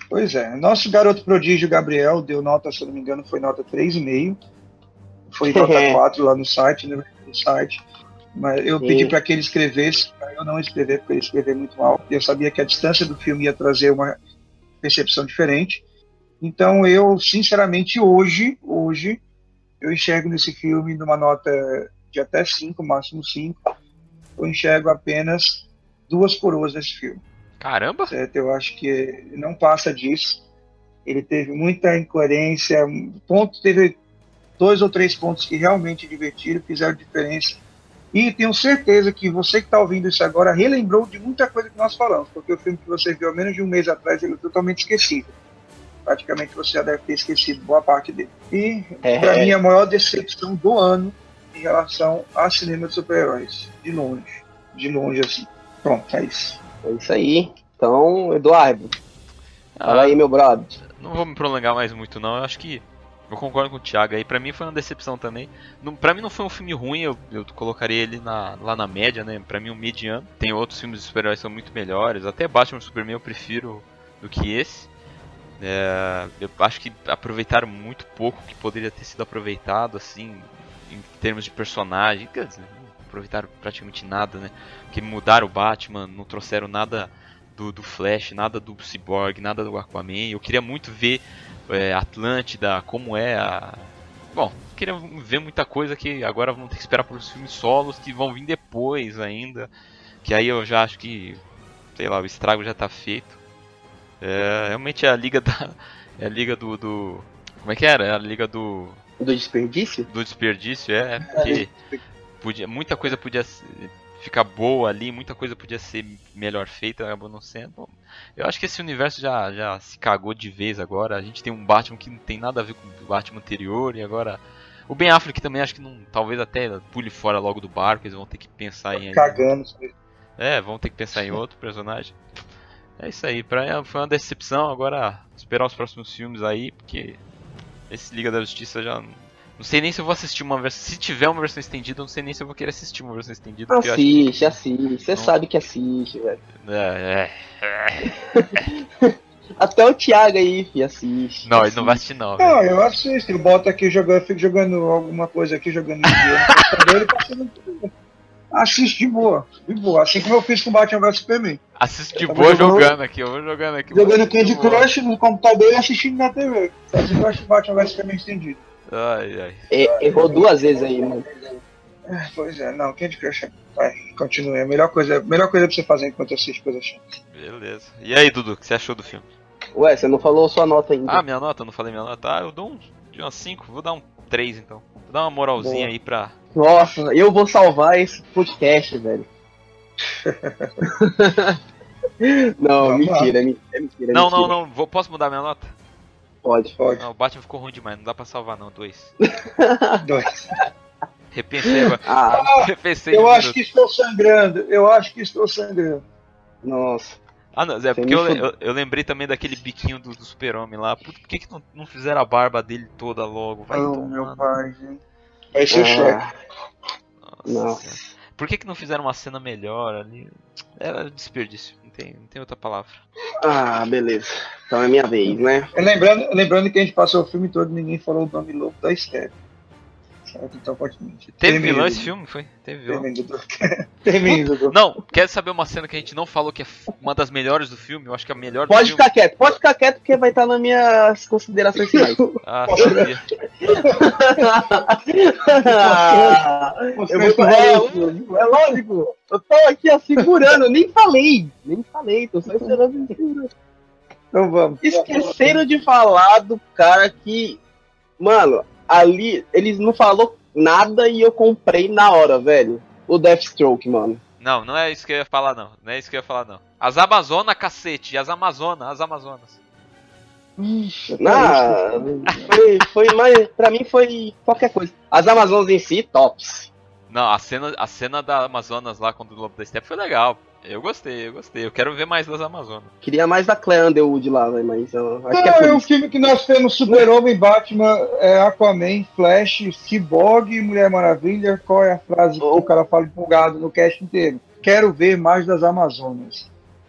Pois é. Nosso garoto prodígio, Gabriel, deu nota, se eu não me engano, foi nota 3,5. Foi nota 4 lá no site, no site. Mas eu pedi para que ele escrevesse, para eu não escrever, porque ele escreveu muito mal. Eu sabia que a distância do filme ia trazer uma percepção diferente. Então eu, sinceramente, hoje, eu enxergo nesse filme numa nota de até 5, máximo 5. Eu enxergo apenas 2 coroas nesse filme. Caramba! Certo? Eu acho que não passa disso. Ele teve muita incoerência. Teve 2 ou 3 pontos que realmente divertiram, fizeram diferença. E tenho certeza que você que está ouvindo isso agora relembrou de muita coisa que nós falamos, porque o filme que você viu há menos de um mês atrás ele é totalmente esquecido. Praticamente você já deve ter esquecido boa parte dele. E, para mim, a maior decepção do ano em relação a cinema de super-heróis. De longe, assim. Pronto, é isso. É isso aí. Então, Eduardo, fala aí, meu brother. Não vou me prolongar mais muito, não. Eu acho que eu concordo com o Thiago aí. Pra mim foi uma decepção também. Pra mim não foi um filme ruim, eu colocaria ele lá na média, né? Pra mim um mediano. Tem outros filmes de super-heróis que são muito melhores. Até Batman e Superman eu prefiro do que esse. Eu acho que aproveitaram muito pouco que poderia ter sido aproveitado, assim, em termos de personagem. Quer dizer, não aproveitaram praticamente nada, né? Porque mudaram o Batman, não trouxeram nada do Flash, nada do Cyborg, nada do Aquaman. Eu queria muito ver Atlântida, como é a... Bom, queria ver muita coisa que agora vão ter que esperar para os filmes solos que vão vir depois ainda. Que aí eu já acho que, sei lá, o estrago já tá feito. Realmente é a liga da... É a liga do... Como é que era? É a liga do... Do desperdício? Do desperdício, porque muita coisa podia ficar boa ali, muita coisa podia ser melhor feita, acabou não sendo. Bom, eu acho que esse universo já se cagou de vez agora. A gente tem um Batman que não tem nada a ver com o Batman anterior, e agora... O Ben Affleck também acho que não, talvez até pule fora logo do barco, eles vão ter que pensar em... Cagando. Vão ter que pensar em outro personagem. É isso aí, foi uma decepção. Agora esperar os próximos filmes aí, porque esse Liga da Justiça já... Não sei nem se eu vou assistir uma versão... Se tiver uma versão estendida, eu não sei nem se eu vou querer assistir uma versão estendida. Assiste. Você sabe que assiste, velho. Até o Thiago aí, filho, assiste. Não, ele não vai assistir não. Não, eu assisto. Eu boto aqui, eu fico jogando alguma coisa aqui, jogando no computador e passando tudo. Assiste de boa. Assim como eu fiz com Batman vs Superman. Assiste de boa jogando aqui, eu vou jogando aqui. Jogando Candy Crush no computador e assistindo na TV. Assim que eu acho Batman vs Superman estendido. Ai. Errou 2 vezes aí, mano. Pois é, não, Candy Crush vai, continue. A melhor coisa pra você fazer enquanto assiste coisa chata. Beleza. E aí, Dudu, o que você achou do filme? Ué, você não falou sua nota ainda. Minha nota, eu não falei minha nota. Eu dou de umas 5, vou dar um 3 então. Vou dar uma moralzinha aí pra... Nossa, eu vou salvar esse podcast, velho. Não, mentira. Não. Posso mudar minha nota? Pode. Não, o Batman ficou ruim demais, não dá pra salvar não, 2. 2. Repensei agora. Repensei. Eu acho que estou sangrando. Nossa. Não, porque eu lembrei também daquele biquinho do Super-Homem lá. Por que não fizeram a barba dele toda logo? Vai meu pai, gente. Vai ser choque. Nossa. Por que não fizeram uma cena melhor ali? Era desperdício, não tem outra palavra. Beleza. Então é minha vez, né? Lembrando que a gente passou o filme todo e ninguém falou o nome louco da Esther. Certo? Então pode mentir. Teve vilão esse filme? Foi? Teve vilão. Termine, Dudu. Não, quer saber uma cena que a gente não falou que é uma das melhores do filme? Eu acho que é a melhor do Pode filme. Pode ficar quieto porque vai estar nas minhas considerações finais. Sabia. É lógico. Eu tô aqui segurando, nem falei, tô só esperando. Então vamos. Esqueceram de falar do cara que, mano, ali eles não falou nada e eu comprei na hora, velho. O Deathstroke, mano. Não é isso que eu ia falar não. As Amazonas, cacete, as Amazonas. Foi mais, pra mim foi qualquer coisa. As Amazonas em si, tops. Não, a cena da Amazonas lá contra o Lobo da Steppe foi legal. Eu gostei. Eu quero ver mais das Amazonas. Queria mais da Claire Underwood lá, né? Mas eu acho que é um filme que nós temos Super-Homem, Batman, Aquaman, Flash, Cyborg e Mulher Maravilha. Qual é a frase que o cara fala empolgado no cast inteiro? Quero ver mais das Amazonas.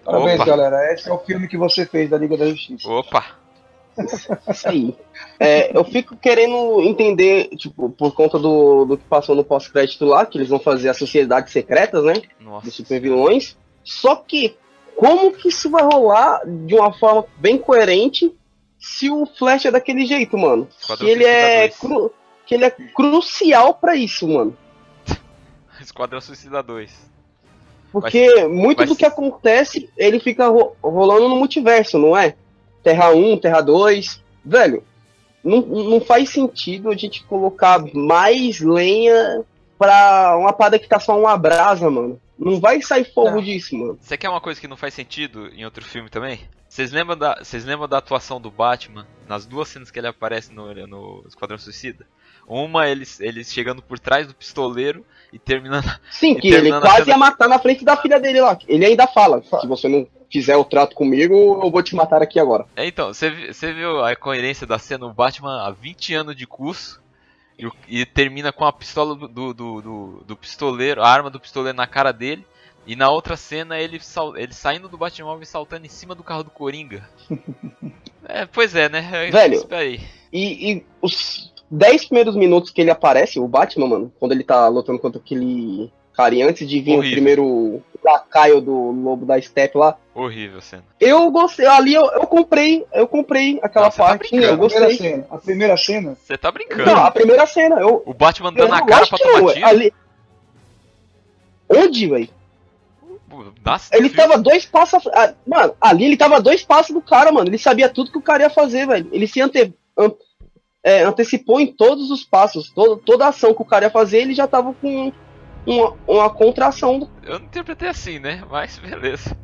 Parabéns, Opa. galera. Esse é o filme que você fez da Liga da Justiça. Opa! Isso aí. Eu fico querendo entender, tipo, por conta do que passou no pós-crédito lá, que eles vão fazer as sociedades secretas, né? Nossa. Dos super vilões. Só que, como que isso vai rolar de uma forma bem coerente se o Flash é daquele jeito, mano? Esquadrão Que ele é, Suicida 2. que ele é crucial pra isso, mano. Esquadrão Suicida 2. Porque muito vai do ser- que acontece, ele fica rolando no multiverso, não é? Terra 1, Terra 2. Velho, não faz sentido a gente colocar mais lenha pra uma parada que tá só uma brasa, mano. Não vai sair fogo Não. disso, mano. Você quer uma coisa que não faz sentido em outro filme também? Vocês lembram da atuação do Batman nas duas cenas que ele aparece no Esquadrão Suicida? Uma, eles chegando por trás do pistoleiro e terminando. Sim, E que ele terminando a quase cena- ia matar na frente da filha dele lá. Ele ainda fala, se você não fizer o trato comigo, eu vou te matar aqui agora. Então, você viu a coerência da cena? O Batman há 20 anos de curso e termina com a pistola do pistoleiro, a arma do pistoleiro na cara dele. E na outra cena ele saindo do Batmóvel e saltando em cima do carro do Coringa. Pois é, né? Velho. Espera aí. E os 10 primeiros minutos que ele aparece, o Batman, mano, quando ele tá lutando contra aquele carinha, antes de vir Horrível. o primeiro lacaio do Lobo da Steppe lá, Horrível cena. eu gostei, ali eu comprei aquela Não, você tá parte, brincando. eu gostei. A primeira cena. Você tá brincando. Não, a primeira cena, O Batman dando na eu cara acho pra que tomar não, tiro. ali... Onde, velho? Ele tava 2 passos. Mano, ali ele tava 2 passos do cara, mano. Ele sabia tudo que o cara ia fazer, velho. Ele se antecipou em todos os passos. Toda a ação que o cara ia fazer, ele já tava com uma contração. Eu não interpretei assim, né? Mas beleza.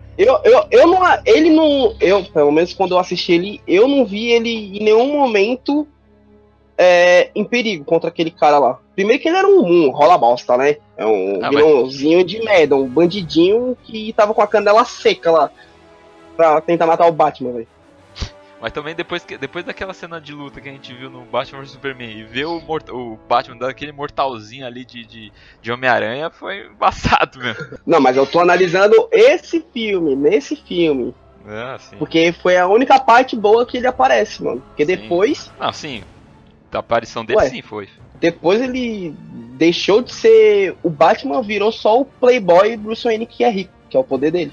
Eu, pelo menos quando eu assisti ele, eu não vi ele em nenhum momento em perigo contra aquele cara lá. Primeiro que ele era um rola bosta, né? É um vilãozinho de merda, um bandidinho que tava com a canela seca lá pra tentar matar o Batman, velho. Mas também depois daquela cena de luta que a gente viu no Batman vs Superman e ver o Batman dando aquele mortalzinho ali de Homem-Aranha, foi embaçado mesmo. Não, mas eu tô analisando nesse filme. Ah, sim. Porque foi a única parte boa que ele aparece, mano. Porque Sim. depois... Não, sim. A aparição dele Ué. sim foi. Depois ele deixou de ser o Batman, virou só o Playboy Bruce Wayne que é rico, que é o poder dele.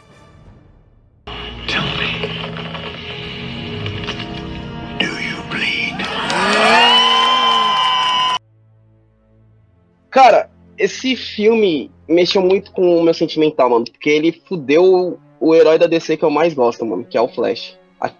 Tell me. Do you bleed? Cara, esse filme mexeu muito com o meu sentimental, mano. Porque ele fudeu o herói da DC que eu mais gosto, mano, que é o Flash.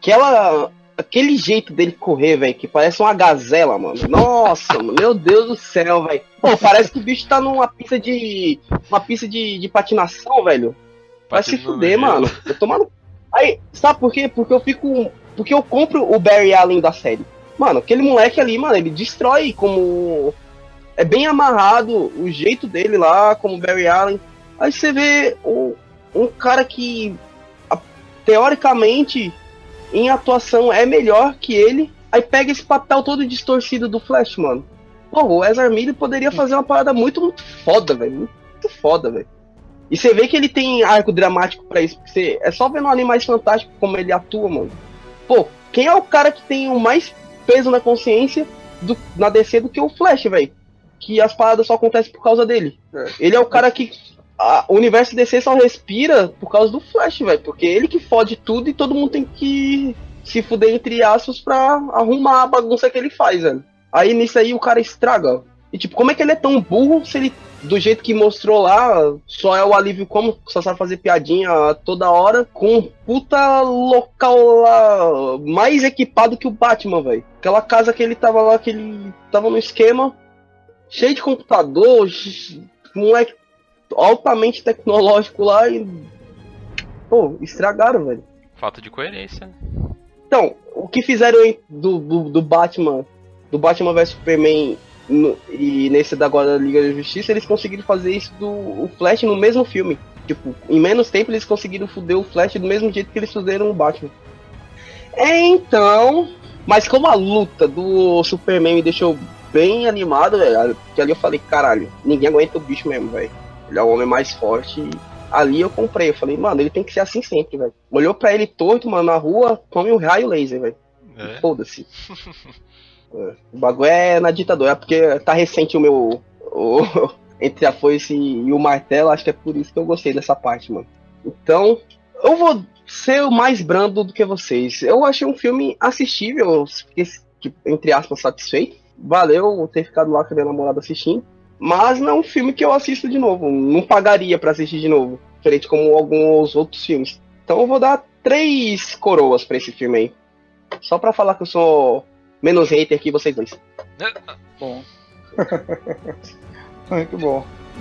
Aquele jeito dele correr, velho, que parece uma gazela, mano. Nossa, mano, meu Deus do céu, velho. Pô, parece que o bicho tá numa pista de de patinação, velho. Vai se Patinando no fuder, gelo. mano. Eu tomando. Aí, sabe por quê? Porque eu compro o Barry Allen da série. Mano, aquele moleque ali, mano, ele destrói como. É bem amarrado o jeito dele lá, como Barry Allen. Aí você vê um cara que, teoricamente, em atuação é melhor que ele. Aí pega esse papel todo distorcido do Flash, mano. Pô, o Ezra Miller poderia fazer uma parada muito foda, velho. Muito foda, velho. E você vê que ele tem arco dramático pra isso. Porque é só vendo Animais Fantásticos como ele atua, mano. Pô, quem é o cara que tem o mais peso na consciência na DC do que o Flash, velho? Que as paradas só acontecem por causa dele. Ele é o cara que... O universo DC só respira por causa do Flash, velho. Porque ele que fode tudo e todo mundo tem que se fuder entre aspas pra arrumar a bagunça que ele faz, velho. Aí nisso aí o cara estraga. E tipo, como é que ele é tão burro se ele, do jeito que mostrou lá, só é o alívio como, só sabe fazer piadinha toda hora, com um puta local lá, mais equipado que o Batman, velho. Aquela casa que ele tava lá, que ele tava no esquema, cheio de computador, moleque altamente tecnológico lá e... Pô, estragaram, velho. Falta de coerência. Então, o que fizeram do Batman vs Superman e nesse da agora da Liga da Justiça, eles conseguiram fazer isso o Flash no mesmo filme. Tipo, em menos tempo eles conseguiram foder o Flash do mesmo jeito que eles fizeram o Batman. Então, mas como a luta do Superman me deixou bem animado, velho, que ali eu falei, caralho, ninguém aguenta o bicho mesmo, velho. Ele é o homem mais forte ali eu comprei. Eu falei, mano, ele tem que ser assim sempre, velho. Olhou pra ele torto, mano, na rua, tome um raio laser, velho. Foda-se. O bagulho é na ditadura, é porque tá recente o meu... entre a foice e o martelo, acho que é por isso que eu gostei dessa parte, mano. Então, eu vou ser o mais brando do que vocês. Eu achei um filme assistível, fiquei, entre aspas, satisfeito. Valeu ter ficado lá com a minha namorada assistindo. Mas não é um filme que eu assisto de novo. Não pagaria pra assistir de novo. Diferente como alguns outros filmes. Então eu vou dar 3 coroas pra esse filme aí. Só pra falar que eu sou menos hater que vocês dois. Bom. Muito bom.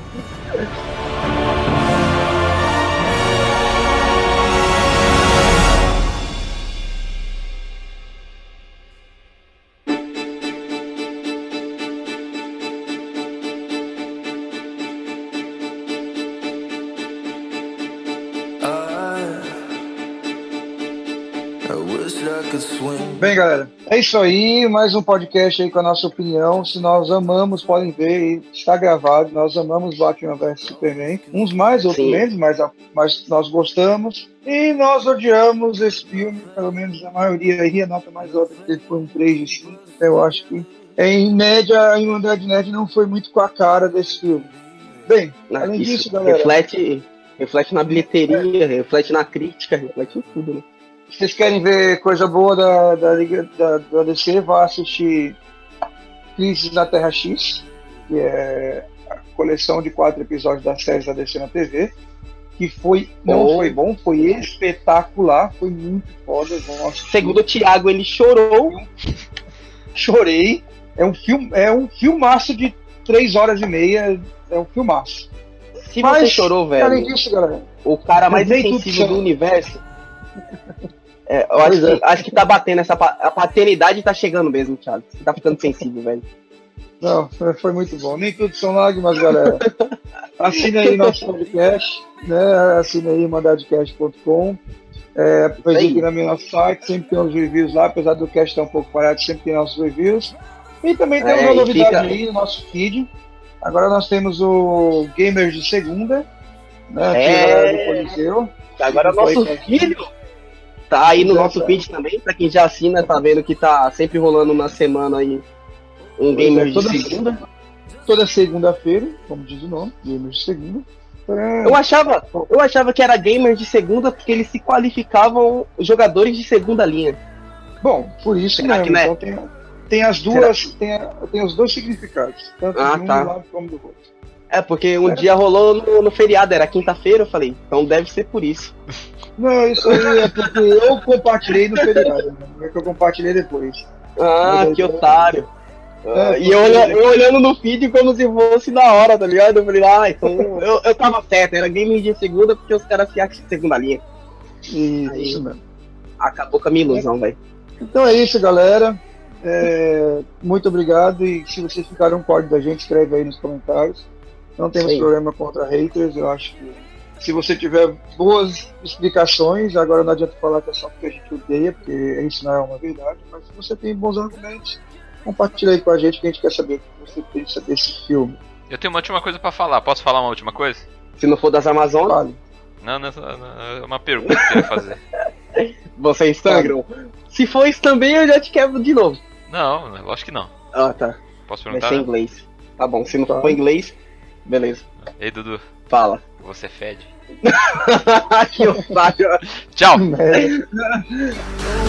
Bem, galera, é isso aí, mais um podcast aí com a nossa opinião. Se nós amamos, podem ver, está gravado, nós amamos Batman vs Superman. Uns mais, outros menos, mas nós gostamos. E nós odiamos esse filme, pelo menos a maioria aí, a nota mais alta que foi um 3 de 5. Eu acho que, em média, a Irmandade Nerd não foi muito com a cara desse filme. Bem, além disso, galera... Reflete na bilheteria, reflete na crítica, reflete em tudo, né? Se vocês querem ver coisa boa da Liga da DC, vá assistir Crises na Terra X, que é a coleção de 4 episódios da série da DC na TV, que foi bom, foi espetacular, foi muito foda. Segundo o Thiago, ele chorou. Chorei. É um filmaço de 3 horas e meia, é um filmaço. Se você chorou, velho, além disso, galera, o cara mais sensível do universo... eu acho que tá batendo a paternidade tá chegando mesmo, Thiago. Você tá ficando sensível, velho. Não, foi muito bom. Nem tudo são lágrimas, galera. Assine aí nosso podcast, né? Assine aí mandadcast.com. Presente no nosso site, sempre tem os reviews lá, apesar do cast estar um pouco parado, sempre tem nossos reviews. E também tem uma novidade aí no nosso feed. Agora nós temos o Gamers de Segunda, né? Do Coliseu. Agora nosso filho tá aí no nosso feed também, pra quem já assina, tá vendo que tá sempre rolando uma semana aí um Gamers de Segunda. Toda segunda-feira, como diz o nome, Gamers de Segunda. Eu achava que era Gamers de Segunda porque eles se qualificavam jogadores de segunda linha. Bom, por isso mesmo, né? Então tem as duas, tem os dois significados, tanto de um lado como do outro. Porque um dia rolou no feriado, era quinta-feira, eu falei, então deve ser por isso. Não, isso aí é porque eu compartilhei no feriado, né? Que eu compartilhei depois. Que otário. E eu olhando no feed como se fosse da hora, tá ligado? Eu falei, então eu tava certo, era game de segunda porque os caras se acham de segunda linha. Isso mesmo. Acabou com a minha ilusão, velho. Então é isso, galera. Muito obrigado, e se vocês ficaram com ódio da gente, escreve aí nos comentários. Não temos problema contra haters, eu acho que se você tiver boas explicações, agora não adianta falar que é só porque a gente odeia, porque isso não é uma verdade, mas se você tem bons argumentos, compartilha aí com a gente que a gente quer saber o que você pensa desse filme. Eu tenho uma última coisa pra falar, posso falar uma última coisa? Se não for das Amazonas... Vale. Não, é uma pergunta que eu ia fazer. Vocês sangram. Se for isso também, eu já te quebro de novo. Não, lógico que não. Tá. Posso perguntar? Vai ser em inglês. Tá bom, se não for em inglês, beleza. Ei, Dudu. Fala. Você fede. Que otário. Tchau.